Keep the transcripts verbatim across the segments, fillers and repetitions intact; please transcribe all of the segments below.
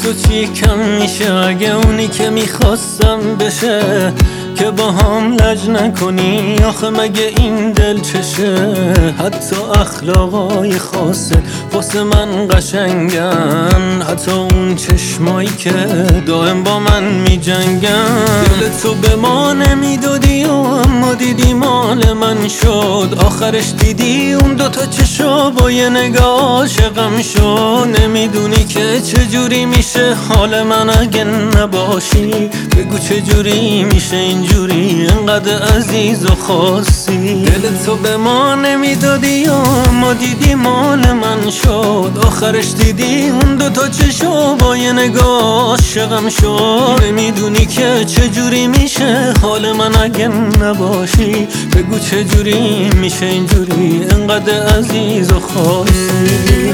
تو چی کم میشه اگه اونی که میخواستم بشه که با هم لج نکنی؟ آخه مگه این دل چشه؟ حتی اخلاقای خاصه واسه من قشنگن، حتی اون چشمایی که دائم با من میجنگن. دل تو به ما نمیدادی و اما دیدی مال من شد، آخرش دیدی اون دوتا چشا با یه نگاه عاشقم شد. نمیدونی که چجوری میشه حال من اگه نباشی، بگو چجوری میشه اینجوری انقدر عزیز و خاصی. دل تو به ما نمیدادی اما دیدی مال من شد، آخرش دیدی اون دوتا چشا با یه نگاه عاشقم شد. نمیدونی که چجوری میشه حال من اگه نباشی، بگو چجوری میشه اینجوری انقدر عزیز و خاصی.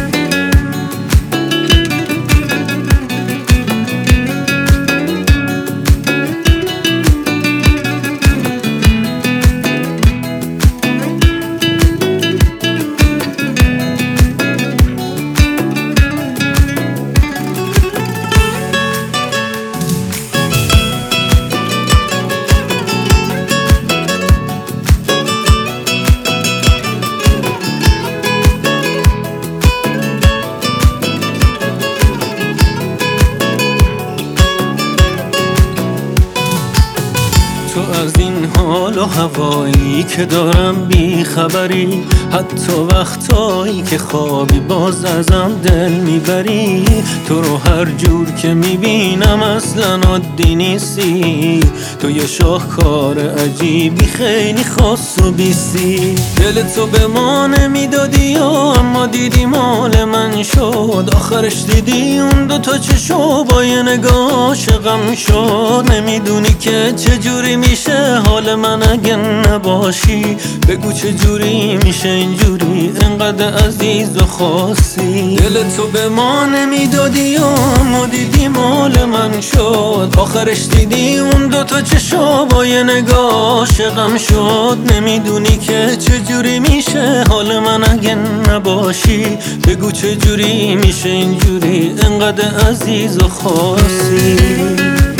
تو از این حال و هوایی که دارم بی خبری، حتی وقتایی که خوابی باز ازم دل میبری. تو رو هر جور که میبینم اصلا عادی نیستی، تو یه شاهکار عجیبی خیلی خاص و بیستی. دل تو به ما نمیدادی اما دیدی مال من شد، آخرش دیدی اون دوتا چشو با یه نگاه عاشقم شد. نمیدونی که چجوری میشه حال من اگه نباشی، بگو چجوری میشه اینجوری انقدر عزیز و خاصی. دل تو به ما نمیدادی اما دیدی مال من شد، آخرش دیدی اون دوتا چشا با یه نگاه عاشقم شد. نمیدونی که چجوری میشه حال من اگه نباشی، بگو چجوری میشه اینجوری انقدر عزیز و خاصی.